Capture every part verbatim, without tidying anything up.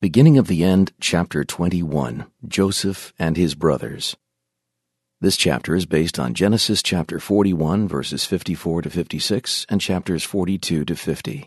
Beginning of the End, Chapter twenty-one, Joseph and His Brothers. This chapter is based on Genesis chapter forty-one, verses fifty-four to fifty-six, and chapters forty-two to fifty.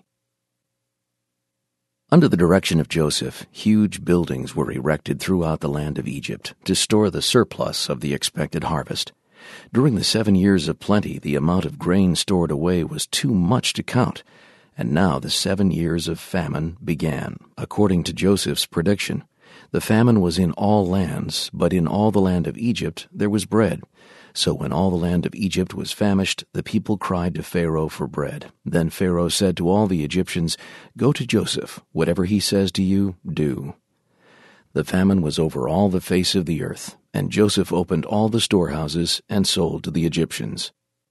Under the direction of Joseph, huge buildings were erected throughout the land of Egypt to store the surplus of the expected harvest. During the seven years of plenty, the amount of grain stored away was too much to count, and now the seven years of famine began, according to Joseph's prediction. The famine was in all lands, but in all the land of Egypt there was bread. So when all the land of Egypt was famished, the people cried to Pharaoh for bread. Then Pharaoh said to all the Egyptians, "Go to Joseph. Whatever he says to you, do." The famine was over all the face of the earth, and Joseph opened all the storehouses and sold to the Egyptians.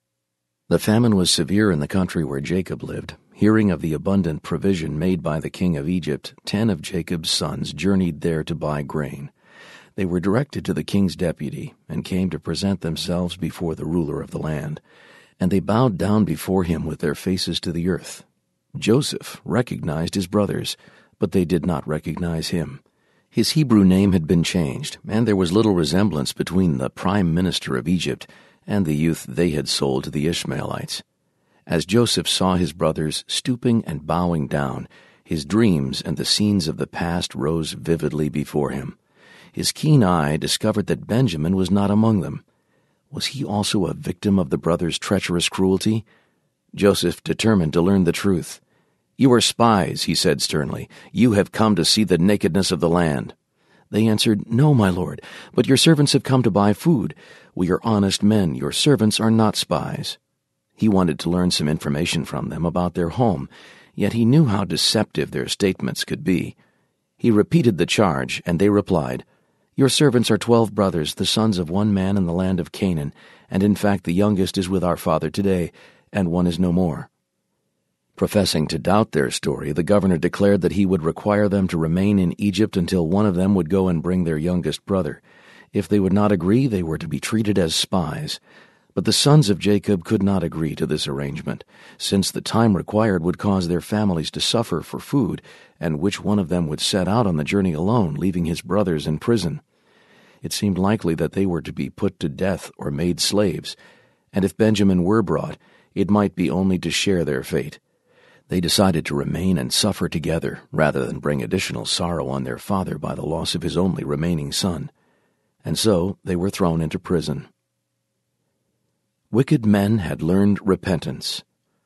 The famine was severe in the country where Jacob lived. Hearing of the abundant provision made by the king of Egypt, ten of Jacob's sons journeyed there to buy grain. They were directed to the king's deputy and came to present themselves before the ruler of the land. And they bowed down before him with their faces to the earth. Joseph recognized his brothers, but they did not recognize him. His Hebrew name had been changed, and there was little resemblance between the prime minister of Egypt and the youth they had sold to the Ishmaelites. As Joseph saw his brothers stooping and bowing down, his dreams and the scenes of the past rose vividly before him. His keen eye discovered that Benjamin was not among them. Was he also a victim of the brothers' treacherous cruelty? Joseph determined to learn the truth. "You are spies," he said sternly. "You have come to see the nakedness of the land." They answered, "No, my lord, but your servants have come to buy food. We are honest men. Your servants are not spies." He wanted to learn some information from them about their home, yet he knew how deceptive their statements could be. He repeated the charge, and they replied, "Your servants are twelve brothers, the sons of one man in the land of Canaan, and in fact the youngest is with our father today, and one is no more." Professing to doubt their story, the governor declared that he would require them to remain in Egypt until one of them would go and bring their youngest brother. If they would not agree, they were to be treated as spies. But the sons of Jacob could not agree to this arrangement, since the time required would cause their families to suffer for food, and which one of them would set out on the journey alone, leaving his brothers in prison? It seemed likely that they were to be put to death or made slaves, and if Benjamin were brought, it might be only to share their fate. They decided to remain and suffer together, rather than bring additional sorrow on their father by the loss of his only remaining son. And so they were thrown into prison. Wicked men had learned repentance.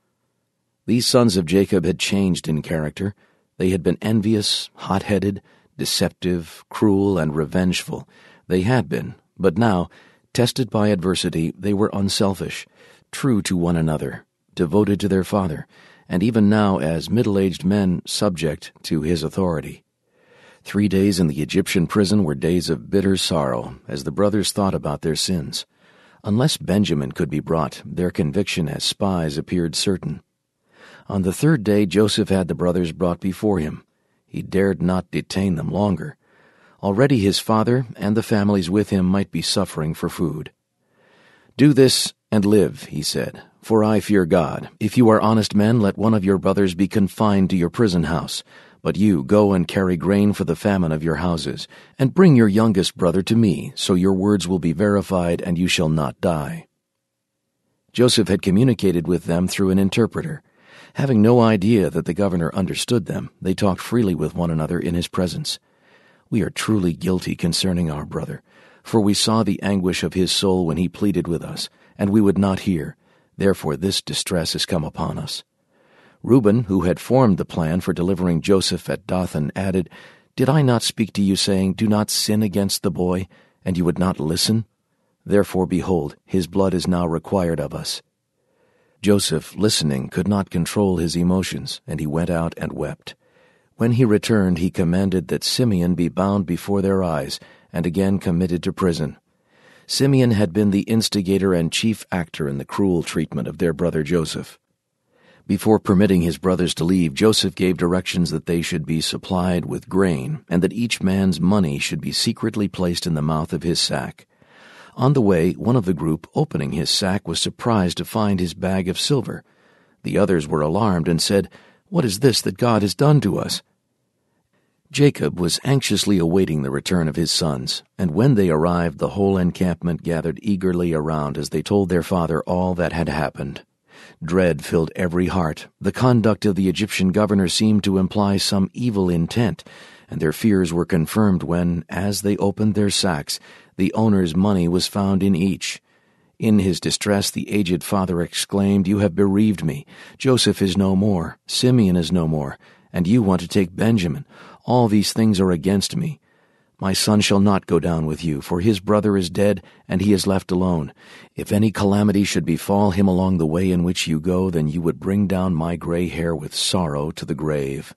These sons of Jacob had changed in character. They had been envious, hot-headed, deceptive, cruel, and revengeful. They had been, but now, tested by adversity, they were unselfish, true to one another, devoted to their father, and even now, as middle-aged men, subject to his authority. Three days in the Egyptian prison were days of bitter sorrow, as the brothers thought about their sins. Unless Benjamin could be brought, their conviction as spies appeared certain. On the third day Joseph had the brothers brought before him. He dared not detain them longer. Already his father and the families with him might be suffering for food. "Do this and live," he said, "for I fear God. If you are honest men, let one of your brothers be confined to your prison house. But you go and carry grain for the famine of your houses, and bring your youngest brother to me, so your words will be verified and you shall not die." Joseph had communicated with them through an interpreter. Having no idea that the governor understood them, they talked freely with one another in his presence. "We are truly guilty concerning our brother, for we saw the anguish of his soul when he pleaded with us, and we would not hear. Therefore this distress has come upon us." Reuben, who had formed the plan for delivering Joseph at Dothan, added, "Did I not speak to you, saying, 'Do not sin against the boy,' and you would not listen? Therefore, behold, his blood is now required of us." Joseph, listening, could not control his emotions, and he went out and wept. When he returned, he commanded that Simeon be bound before their eyes, and again committed to prison. Simeon had been the instigator and chief actor in the cruel treatment of their brother Joseph. Before permitting his brothers to leave, Joseph gave directions that they should be supplied with grain, and that each man's money should be secretly placed in the mouth of his sack. On the way, one of the group, opening his sack, was surprised to find his bag of silver. The others were alarmed and said, "What is this that God has done to us?" Jacob was anxiously awaiting the return of his sons, and when they arrived, the whole encampment gathered eagerly around as they told their father all that had happened. Dread filled every heart. The conduct of the Egyptian governor seemed to imply some evil intent, and their fears were confirmed when, as they opened their sacks, the owner's money was found in each. In his distress, the aged father exclaimed, "You have bereaved me. Joseph is no more. Simeon is no more. And you want to take Benjamin. All these things are against me. My son shall not go down with you, for his brother is dead, and he is left alone. If any calamity should befall him along the way in which you go, then you would bring down my gray hair with sorrow to the grave."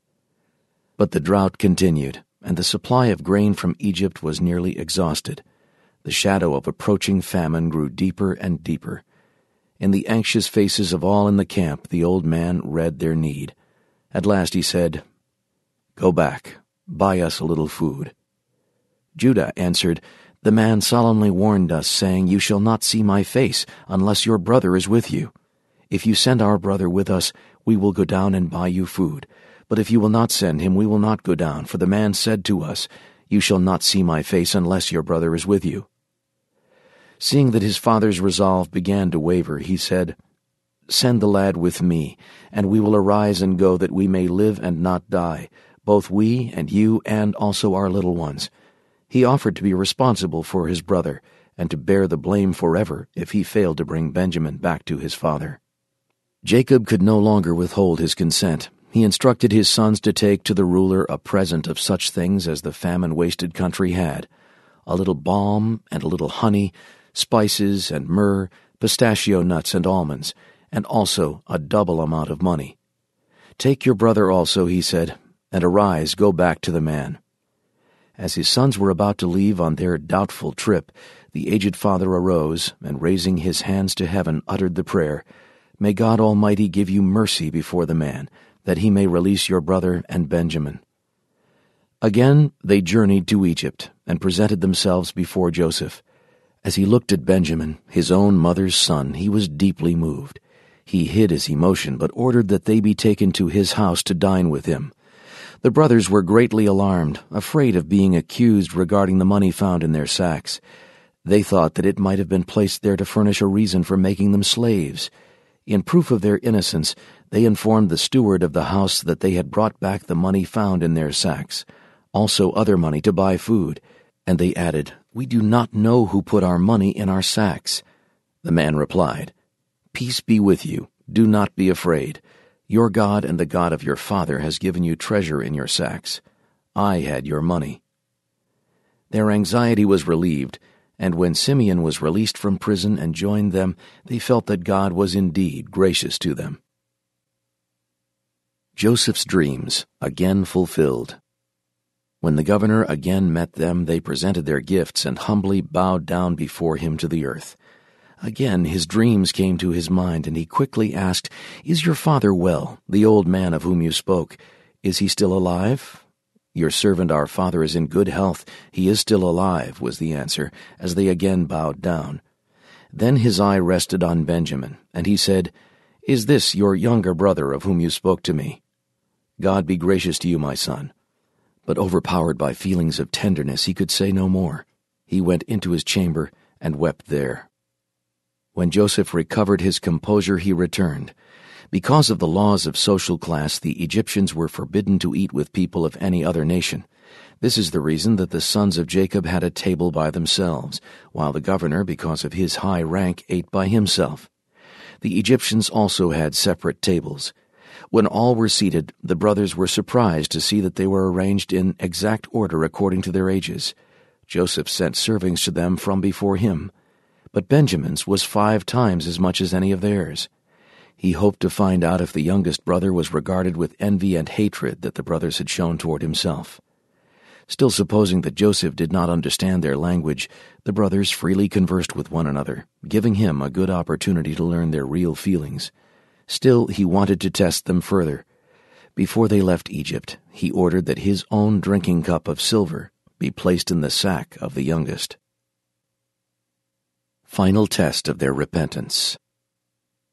But the drought continued, and the supply of grain from Egypt was nearly exhausted. The shadow of approaching famine grew deeper and deeper. In the anxious faces of all in the camp, the old man read their need. At last he said, "Go back, buy us a little food." Judah answered, "The man solemnly warned us, saying, 'You shall not see my face unless your brother is with you. If you send our brother with us, we will go down and buy you food. But if you will not send him, we will not go down, for the man said to us, You shall not see my face unless your brother is with you.'" Seeing that his father's resolve began to waver, he said, "Send the lad with me, and we will arise and go, that we may live and not die, both we and you and also our little ones." He offered to be responsible for his brother, and to bear the blame forever if he failed to bring Benjamin back to his father. Jacob could no longer withhold his consent. He instructed his sons to take to the ruler a present of such things as the famine-wasted country had, a little balm and a little honey, spices and myrrh, pistachio nuts and almonds, and also a double amount of money. "Take your brother also," he said, "and arise, go back to the man." As his sons were about to leave on their doubtful trip, the aged father arose, and raising his hands to heaven uttered the prayer, "May God Almighty give you mercy before the man, that he may release your brother and Benjamin." Again they journeyed to Egypt, and presented themselves before Joseph. As he looked at Benjamin, his own mother's son, he was deeply moved. He hid his emotion, but ordered that they be taken to his house to dine with him. The brothers were greatly alarmed, afraid of being accused regarding the money found in their sacks. They thought that it might have been placed there to furnish a reason for making them slaves. In proof of their innocence, they informed the steward of the house that they had brought back the money found in their sacks, also other money to buy food, and they added, "We do not know who put our money in our sacks." The man replied, "Peace be with you. Do not be afraid. Your God and the God of your father has given you treasure in your sacks. I had your money." Their anxiety was relieved, and when Simeon was released from prison and joined them, they felt that God was indeed gracious to them. Joseph's dreams again fulfilled. When the governor again met them, they presented their gifts and humbly bowed down before him to the earth. Again his dreams came to his mind, and he quickly asked, "Is your father well, the old man of whom you spoke? Is he still alive?" "Your servant our father is in good health. He is still alive," was the answer, as they again bowed down. Then his eye rested on Benjamin, and he said, "Is this your younger brother of whom you spoke to me?" "God be gracious to you, my son." But overpowered by feelings of tenderness, he could say no more. He went into his chamber and wept there. When Joseph recovered his composure, he returned. Because of the laws of social class, the Egyptians were forbidden to eat with people of any other nation. This is the reason that the sons of Jacob had a table by themselves, while the governor, because of his high rank, ate by himself. The Egyptians also had separate tables. When all were seated, the brothers were surprised to see that they were arranged in exact order according to their ages. Joseph sent servants to them from before him, but Benjamin's was five times as much as any of theirs. He hoped to find out if the youngest brother was regarded with envy and hatred that the brothers had shown toward himself. Still supposing that Joseph did not understand their language, the brothers freely conversed with one another, giving him a good opportunity to learn their real feelings. Still, he wanted to test them further. Before they left Egypt, he ordered that his own drinking cup of silver be placed in the sack of the youngest. Final test of their repentance.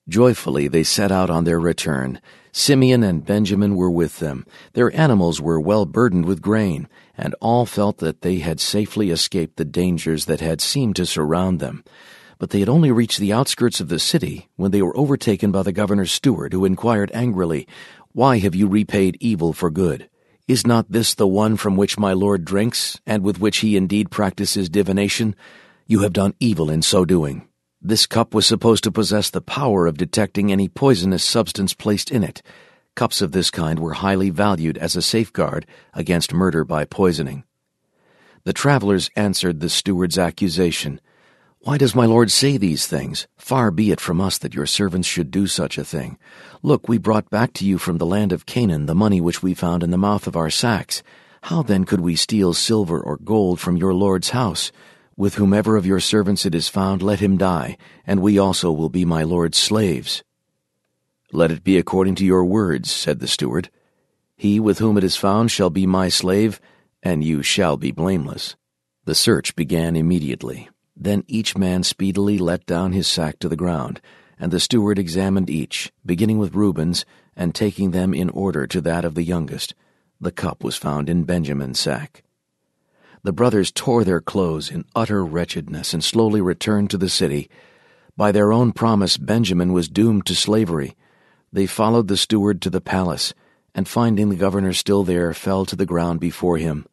Joyfully they set out on their return. Simeon and Benjamin were with them. Their animals were well burdened with grain, and all felt that they had safely escaped the dangers that had seemed to surround them. But they had only reached the outskirts of the city when they were overtaken by the governor's steward, who inquired angrily, "Why have you repaid evil for good? Is not this the one from which my lord drinks, and with which he indeed practices divination? You have done evil in so doing. This cup was supposed to possess the power of detecting any poisonous substance placed in it. Cups of this kind were highly valued as a safeguard against murder by poisoning." The travelers answered the steward's accusation. "Why does my lord say these things? Far be it from us that your servants should do such a thing. Look, we brought back to you from the land of Canaan the money which we found in the mouth of our sacks. How then could we steal silver or gold from your lord's house? With whomever of your servants it is found, let him die, and we also will be my lord's slaves." "Let it be according to your words," said the steward. "He with whom it is found shall be my slave, and you shall be blameless." The search began immediately. Then each man speedily let down his sack to the ground, and the steward examined each, beginning with Reuben's, and taking them in order to that of the youngest. The cup was found in Benjamin's sack. The brothers tore their clothes in utter wretchedness and slowly returned to the city. By their own promise, Benjamin was doomed to slavery. They followed the steward to the palace, and finding the governor still there, fell to the ground before him.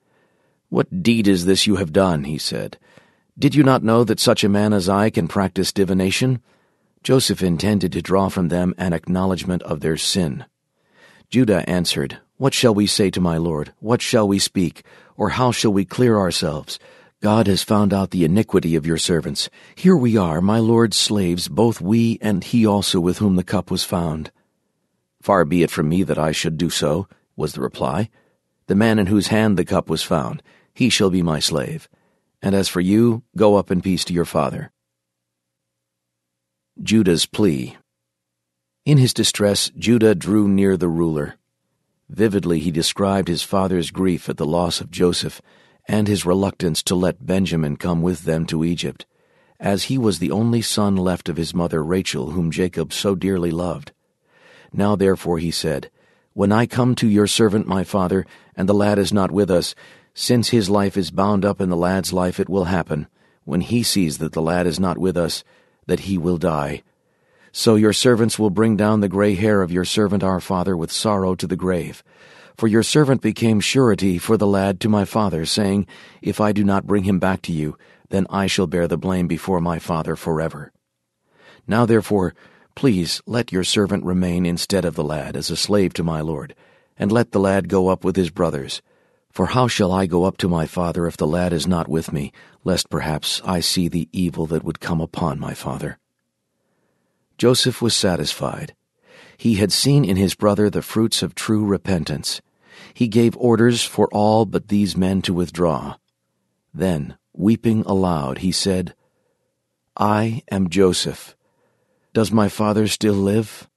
"What deed is this you have done?" he said. "Did you not know that such a man as I can practice divination?" Joseph intended to draw from them an acknowledgment of their sin. Judah answered, "What shall we say to my lord? What shall we speak? Or how shall we clear ourselves? God has found out the iniquity of your servants. Here we are, my lord's slaves, both we and he also with whom the cup was found." "Far be it from me that I should do so," was the reply. "The man in whose hand the cup was found, he shall be my slave. And as for you, go up in peace to your father." Judah's plea. In his distress, Judah drew near the ruler. Vividly he described his father's grief at the loss of Joseph and his reluctance to let Benjamin come with them to Egypt, as he was the only son left of his mother Rachel, whom Jacob so dearly loved. Now therefore he said, "When I come to your servant my father, and the lad is not with us, since his life is bound up in the lad's life, it will happen, when he sees that the lad is not with us, that he will die. So your servants will bring down the gray hair of your servant our father with sorrow to the grave. For your servant became surety for the lad to my father, saying, If I do not bring him back to you, then I shall bear the blame before my father forever. Now therefore, please let your servant remain instead of the lad as a slave to my lord, and let the lad go up with his brothers. For how shall I go up to my father if the lad is not with me, lest perhaps I see the evil that would come upon my father?" Joseph was satisfied. He had seen in his brother the fruits of true repentance. He gave orders for all but these men to withdraw. Then, weeping aloud, he said, "I am Joseph. Does my father still live?"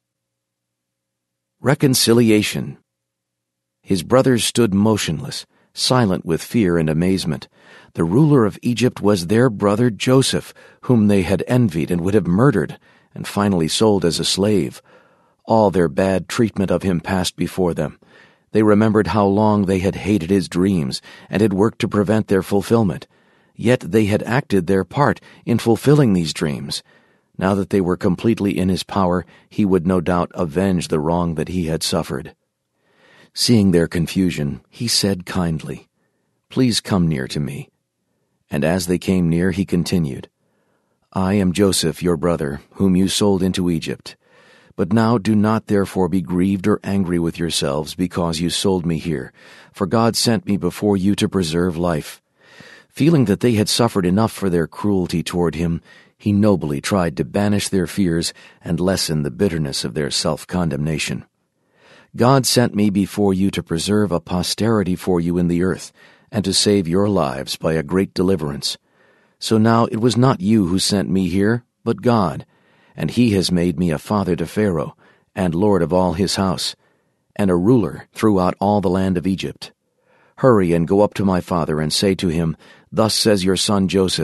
Reconciliation. His brothers stood motionless, silent with fear and amazement. The ruler of Egypt was their brother Joseph, whom they had envied and would have murdered, and finally sold as a slave. All their bad treatment of him passed before them. They remembered how long they had hated his dreams and had worked to prevent their fulfillment. Yet they had acted their part in fulfilling these dreams. Now that they were completely in his power, he would no doubt avenge the wrong that he had suffered. Seeing their confusion, he said kindly, "Please come near to me." And as they came near, he continued, "I am Joseph, your brother, whom you sold into Egypt. But now do not therefore be grieved or angry with yourselves because you sold me here, for God sent me before you to preserve life." Feeling that they had suffered enough for their cruelty toward him, he nobly tried to banish their fears and lessen the bitterness of their self-condemnation. "God sent me before you to preserve a posterity for you in the earth, and to save your lives by a great deliverance. So now it was not you who sent me here, but God, and he has made me a father to Pharaoh, and lord of all his house, and a ruler throughout all the land of Egypt. Hurry and go up to my father and say to him, Thus says your son Joseph,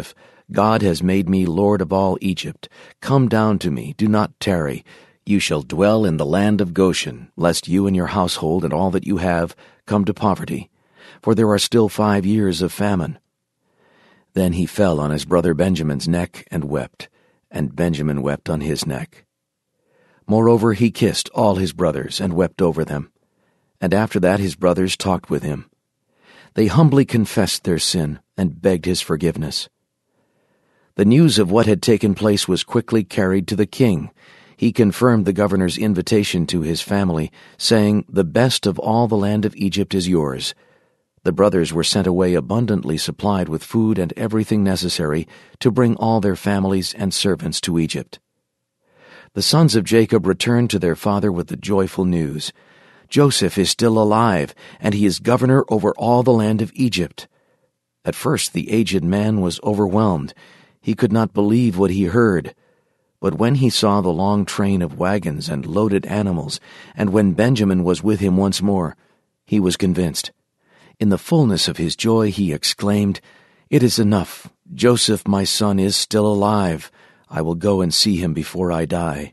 God has made me Lord of all Egypt. Come down to me, do not tarry. You shall dwell in the land of Goshen, lest you and your household and all that you have come to poverty, for there are still five years of famine." Then he fell on his brother Benjamin's neck and wept, and Benjamin wept on his neck. Moreover, he kissed all his brothers and wept over them. And after that his brothers talked with him. They humbly confessed their sin and begged his forgiveness. The news of what had taken place was quickly carried to the king. He confirmed the governor's invitation to his family, saying, "The best of all the land of Egypt is yours." The brothers were sent away abundantly supplied with food and everything necessary to bring all their families and servants to Egypt. The sons of Jacob returned to their father with the joyful news, "Joseph is still alive, and he is governor over all the land of Egypt." At first the aged man was overwhelmed. He could not believe what he heard. But when he saw the long train of wagons and loaded animals, and when Benjamin was with him once more, he was convinced. In the fullness of his joy he exclaimed, "It is enough. Joseph, my son, is still alive. I will go and see him before I die."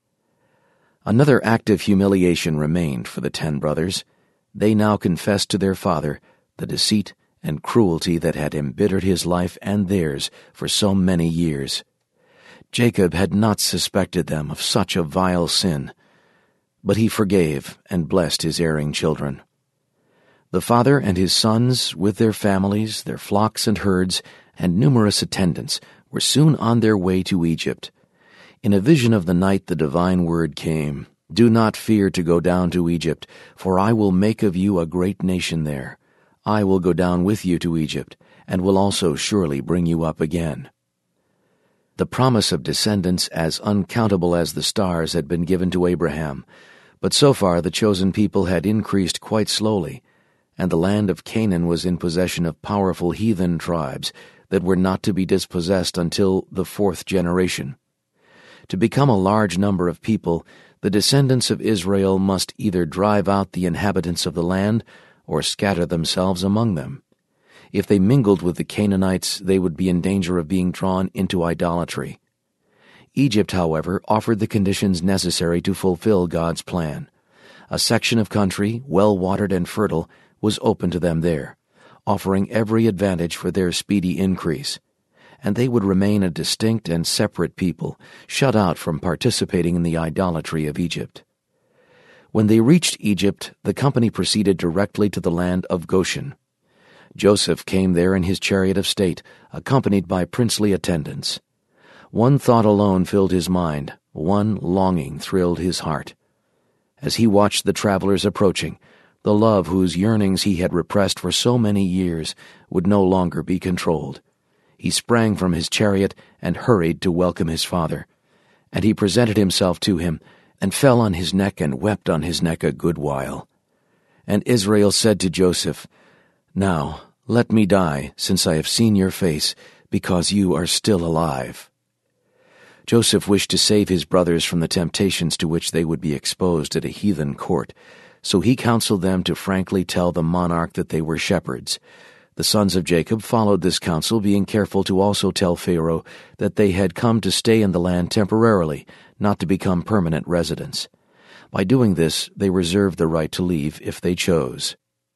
Another act of humiliation remained for the ten brothers. They now confessed to their father the deceit and cruelty that had embittered his life and theirs for so many years. Jacob had not suspected them of such a vile sin, but he forgave and blessed his erring children. The father and his sons, with their families, their flocks and herds, and numerous attendants, were soon on their way to Egypt. In a vision of the night the divine word came, "Do not fear to go down to Egypt, for I will make of you a great nation there. I will go down with you to Egypt, and will also surely bring you up again." The promise of descendants as uncountable as the stars had been given to Abraham, but so far the chosen people had increased quite slowly, and the land of Canaan was in possession of powerful heathen tribes that were not to be dispossessed until the fourth generation. To become a large number of people, the descendants of Israel must either drive out the inhabitants of the land or scatter themselves among them. If they mingled with the Canaanites, they would be in danger of being drawn into idolatry. Egypt, however, offered the conditions necessary to fulfill God's plan. A section of country, well-watered and fertile, was open to them there, offering every advantage for their speedy increase, and they would remain a distinct and separate people, shut out from participating in the idolatry of Egypt. When they reached Egypt, the company proceeded directly to the land of Goshen. Joseph came there in his chariot of state, accompanied by princely attendants. One thought alone filled his mind, one longing thrilled his heart. As he watched the travelers approaching, the love whose yearnings he had repressed for so many years would no longer be controlled. He sprang from his chariot and hurried to welcome his father. And he presented himself to him, and fell on his neck and wept on his neck a good while. And Israel said to Joseph, "Now let me die, since I have seen your face, because you are still alive." Joseph wished to save his brothers from the temptations to which they would be exposed at a heathen court, so he counseled them to frankly tell the monarch that they were shepherds. The sons of Jacob followed this counsel, being careful to also tell Pharaoh that they had come to stay in the land temporarily, not to become permanent residents. By doing this, they reserved the right to leave if they chose.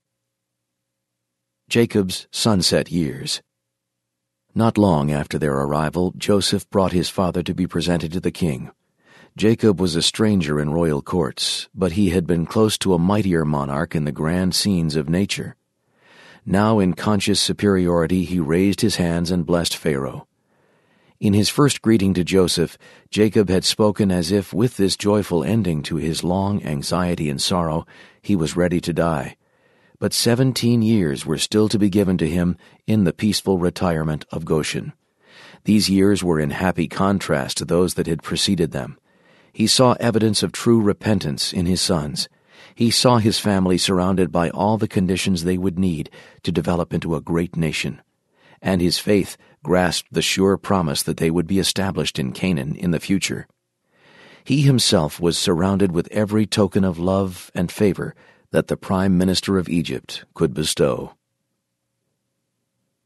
Jacob's sunset years. Not long after their arrival, Joseph brought his father to be presented to the king. Jacob was a stranger in royal courts, but he had been close to a mightier monarch in the grand scenes of nature. Now in conscious superiority he raised his hands and blessed Pharaoh. In his first greeting to Joseph, Jacob had spoken as if with this joyful ending to his long anxiety and sorrow, he was ready to die. But seventeen years were still to be given to him in the peaceful retirement of Goshen. These years were in happy contrast to those that had preceded them. He saw evidence of true repentance in his sons. He saw his family surrounded by all the conditions they would need to develop into a great nation. And his faith grasped the sure promise that they would be established in Canaan in the future. He himself was surrounded with every token of love and favor that the prime minister of Egypt could bestow.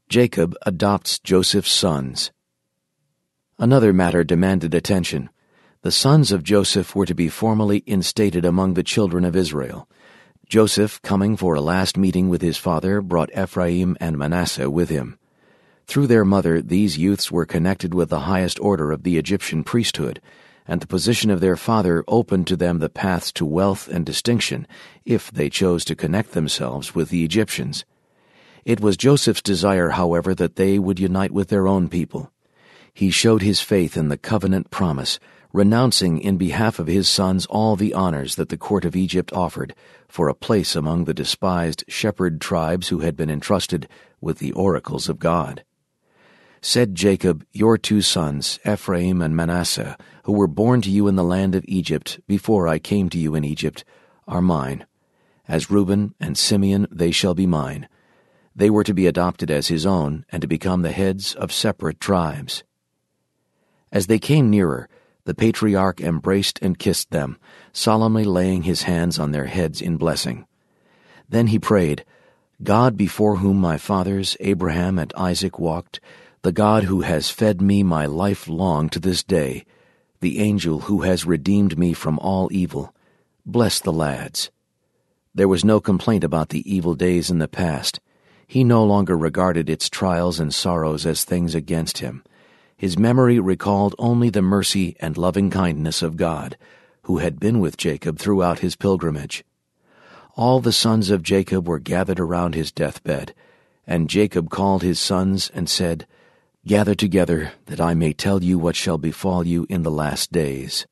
Jacob adopts Joseph's sons. Another matter demanded attention. The sons of Joseph were to be formally instated among the children of Israel. Joseph, coming for a last meeting with his father, brought Ephraim and Manasseh with him. Through their mother, these youths were connected with the highest order of the Egyptian priesthood, and the position of their father opened to them the paths to wealth and distinction if they chose to connect themselves with the Egyptians. It was Joseph's desire, however, that they would unite with their own people. He showed his faith in the covenant promise, renouncing in behalf of his sons all the honors that the court of Egypt offered for a place among the despised shepherd tribes who had been entrusted with the oracles of God. Said Jacob, "Your two sons, Ephraim and Manasseh, who were born to you in the land of Egypt before I came to you in Egypt, are mine. As Reuben and Simeon they shall be mine." They were to be adopted as his own and to become the heads of separate tribes. As they came nearer, the patriarch embraced and kissed them, solemnly laying his hands on their heads in blessing. Then he prayed, "God before whom my fathers Abraham and Isaac walked, the God who has fed me my life long to this day, the angel who has redeemed me from all evil, bless the lads." There was no complaint about the evil days in the past. He no longer regarded its trials and sorrows as things against him. His memory recalled only the mercy and loving kindness of God, who had been with Jacob throughout his pilgrimage. All the sons of Jacob were gathered around his deathbed, and Jacob called his sons and said, "Gather together, that I may tell you what shall befall you in the last days."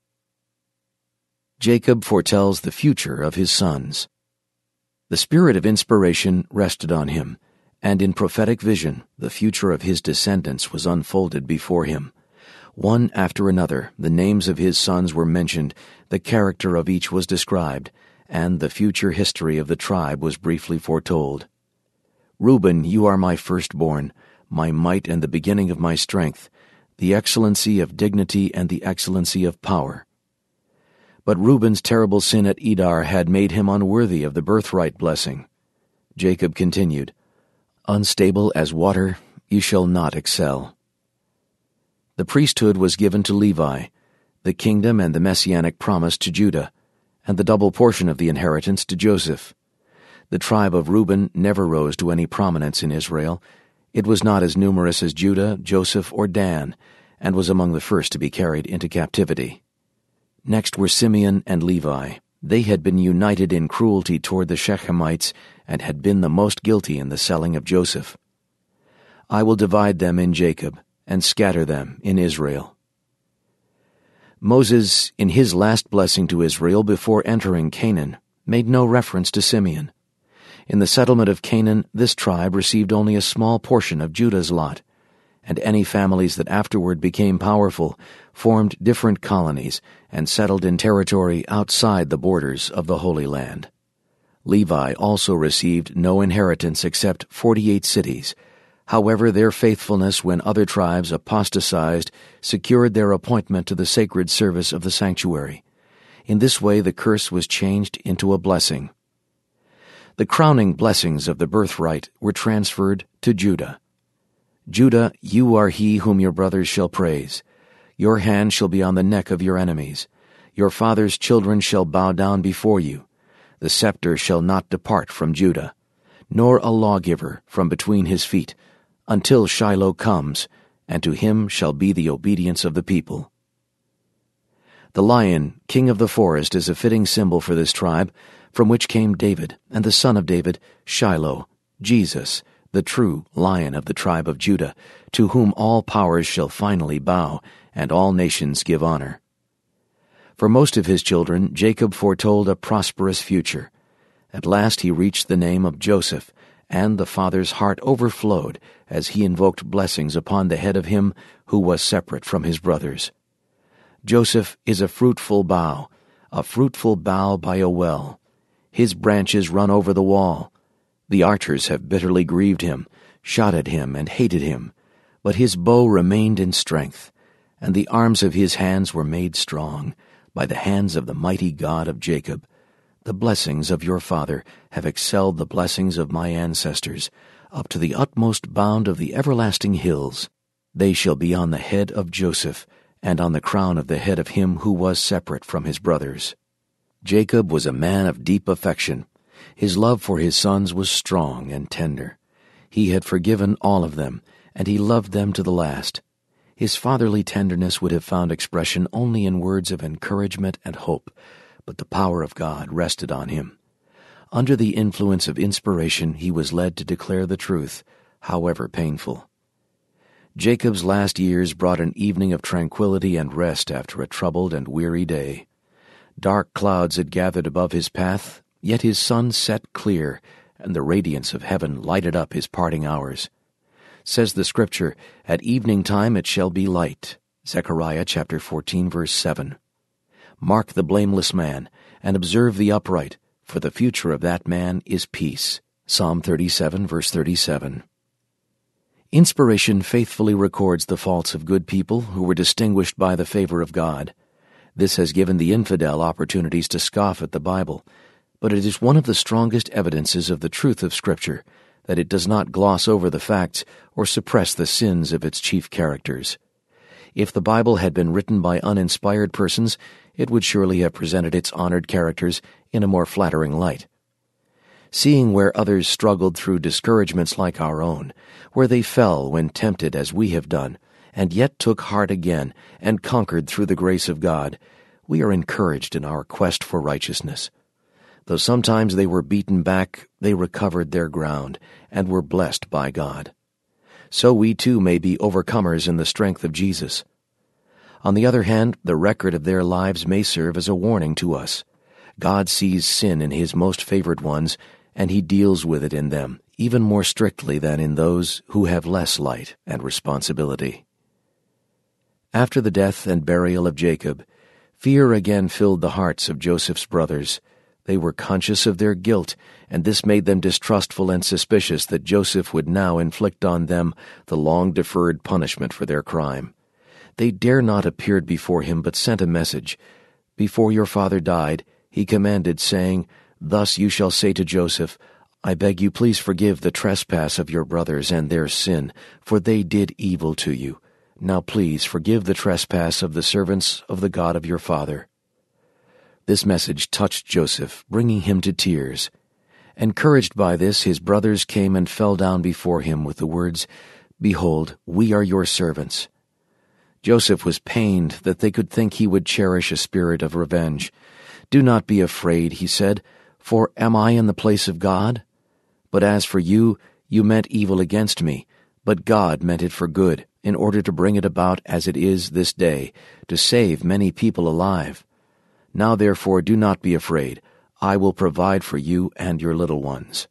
Jacob foretells the future of his sons. The spirit of inspiration rested on him, and in prophetic vision the future of his descendants was unfolded before him. One after another the names of his sons were mentioned, the character of each was described, and the future history of the tribe was briefly foretold. "Reuben, you are my firstborn, my might and the beginning of my strength, the excellency of dignity and the excellency of power." But Reuben's terrible sin at Edar had made him unworthy of the birthright blessing. Jacob continued, "Unstable as water, you shall not excel." The priesthood was given to Levi, the kingdom and the messianic promise to Judah, and the double portion of the inheritance to Joseph. The tribe of Reuben never rose to any prominence in Israel. It was not as numerous as Judah, Joseph, or Dan, and was among the first to be carried into captivity. Next were Simeon and Levi. They had been united in cruelty toward the Shechemites and had been the most guilty in the selling of Joseph. "I will divide them in Jacob and scatter them in Israel." Moses, in his last blessing to Israel before entering Canaan, made no reference to Simeon. In the settlement of Canaan, this tribe received only a small portion of Judah's lot, and any families that afterward became powerful formed different colonies and settled in territory outside the borders of the Holy Land. Levi also received no inheritance except forty-eight cities. However, their faithfulness when other tribes apostatized secured their appointment to the sacred service of the sanctuary. In this way, the curse was changed into a blessing. The crowning blessings of the birthright were transferred to Judah. "Judah, you are he whom your brothers shall praise. Your hand shall be on the neck of your enemies. Your father's children shall bow down before you. The scepter shall not depart from Judah, nor a lawgiver from between his feet, until Shiloh comes, and to him shall be the obedience of the people." The lion, king of the forest, is a fitting symbol for this tribe, from which came David, and the son of David, Shiloh, Jesus, the true lion of the tribe of Judah, to whom all powers shall finally bow, and all nations give honor. For most of his children, Jacob foretold a prosperous future. At last he reached the name of Joseph, and the father's heart overflowed as he invoked blessings upon the head of him who was separate from his brothers. Joseph is a fruitful bough, a fruitful bough by a well. His branches run over the wall. The archers have bitterly grieved him, shot at him, and hated him. But his bow remained in strength, and the arms of his hands were made strong by the hands of the mighty God of Jacob. The blessings of your father have excelled the blessings of my ancestors. up to the utmost bound of the everlasting hills. They shall be on the head of Joseph, and on the crown of the head of him who was separate from his brothers. Jacob was a man of deep affection. His love for his sons was strong and tender. He had forgiven all of them, and he loved them to the last. His fatherly tenderness would have found expression only in words of encouragement and hope, but the power of God rested on him. Under the influence of inspiration, he was led to declare the truth, however painful. Jacob's last years brought an evening of tranquility and rest after a troubled and weary day. Dark clouds had gathered above his path, yet his sun set clear, and the radiance of heaven lighted up his parting hours. Says the Scripture, "At evening time it shall be light." Zechariah chapter fourteen, verse seven. Mark the blameless man, and observe the upright, for the future of that man is peace. Psalm thirty-seven, verse thirty-seven. Inspiration faithfully records the faults of good people who were distinguished by the favor of God. This has given the infidel opportunities to scoff at the Bible, but it is one of the strongest evidences of the truth of Scripture that it does not gloss over the facts or suppress the sins of its chief characters. If the Bible had been written by uninspired persons, it would surely have presented its honored characters in a more flattering light. Seeing where others struggled through discouragements like our own, where they fell when tempted as we have done, and yet took heart again and conquered through the grace of God, we are encouraged in our quest for righteousness. Though sometimes they were beaten back, they recovered their ground and were blessed by God. So we too may be overcomers in the strength of Jesus. On the other hand, the record of their lives may serve as a warning to us. God sees sin in His most favored ones, and He deals with it in them, even more strictly than in those who have less light and responsibility. After the death and burial of Jacob, fear again filled the hearts of Joseph's brothers. They were conscious of their guilt, and this made them distrustful and suspicious that Joseph would now inflict on them the long-deferred punishment for their crime. They dare not appear before him, but sent a message. Before your father died, he commanded, saying, "Thus you shall say to Joseph, I beg you please forgive the trespass of your brothers and their sin, for they did evil to you. Now please forgive the trespass of the servants of the God of your father." This message touched Joseph, bringing him to tears. Encouraged by this, his brothers came and fell down before him with the words, "Behold, we are your servants." Joseph was pained that they could think he would cherish a spirit of revenge. "Do not be afraid," he said, "for am I in the place of God? But as for you, you meant evil against me, but God meant it for good, in order to bring it about as it is this day, to save many people alive. Now therefore do not be afraid. I will provide for you and your little ones."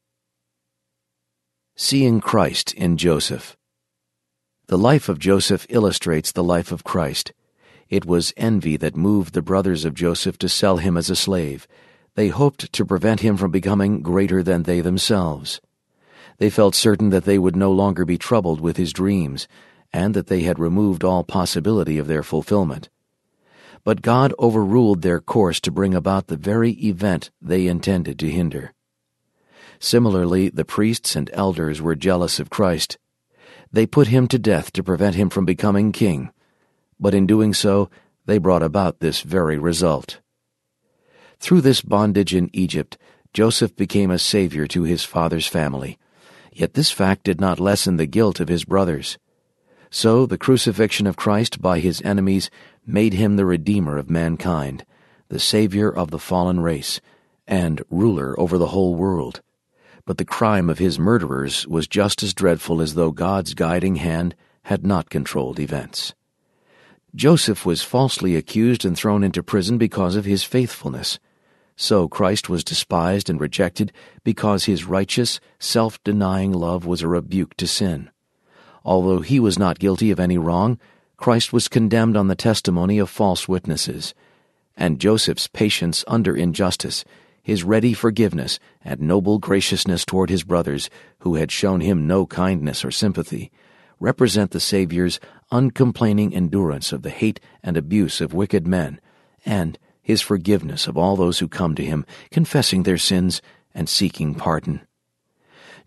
Seeing Christ in Joseph. The life of Joseph illustrates the life of Christ. It was envy that moved the brothers of Joseph to sell him as a slave. They hoped to prevent him from becoming greater than they themselves. They felt certain that they would no longer be troubled with his dreams, and that they had removed all possibility of their fulfillment. But God overruled their course to bring about the very event they intended to hinder. Similarly, the priests and elders were jealous of Christ. They put him to death to prevent him from becoming king, but in doing so, they brought about this very result. Through this bondage in Egypt, Joseph became a savior to his father's family, yet this fact did not lessen the guilt of his brothers. So the crucifixion of Christ by his enemies made him the Redeemer of mankind, the Savior of the fallen race, and ruler over the whole world. But the crime of his murderers was just as dreadful as though God's guiding hand had not controlled events. Joseph was falsely accused and thrown into prison because of his faithfulness. So Christ was despised and rejected because his righteous, self-denying love was a rebuke to sin. Although he was not guilty of any wrong, Christ was condemned on the testimony of false witnesses. And Joseph's patience under injustice, his ready forgiveness, and noble graciousness toward his brothers, who had shown him no kindness or sympathy, represent the Savior's uncomplaining endurance of the hate and abuse of wicked men, and his forgiveness of all those who come to him, confessing their sins and seeking pardon.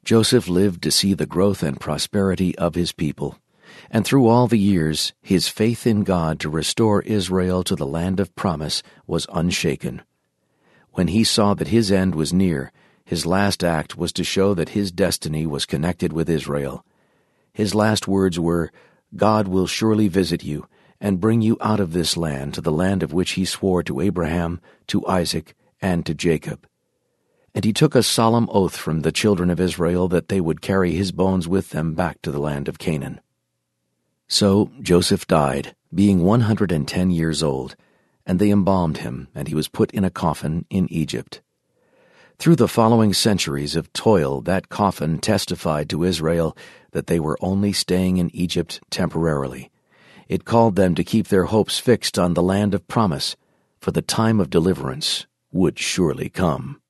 Joseph lived to see the growth and prosperity of his people, and through all the years his faith in God to restore Israel to the land of promise was unshaken. When he saw that his end was near, his last act was to show that his destiny was connected with Israel. His last words were, "God will surely visit you and bring you out of this land to the land of which he swore to Abraham, to Isaac, and to Jacob." And he took a solemn oath from the children of Israel that they would carry his bones with them back to the land of Canaan. So Joseph died, being one hundred and ten years old, and they embalmed him, and he was put in a coffin in Egypt. Through the following centuries of toil, that coffin testified to Israel that they were only staying in Egypt temporarily. It called them to keep their hopes fixed on the land of promise, for the time of deliverance would surely come.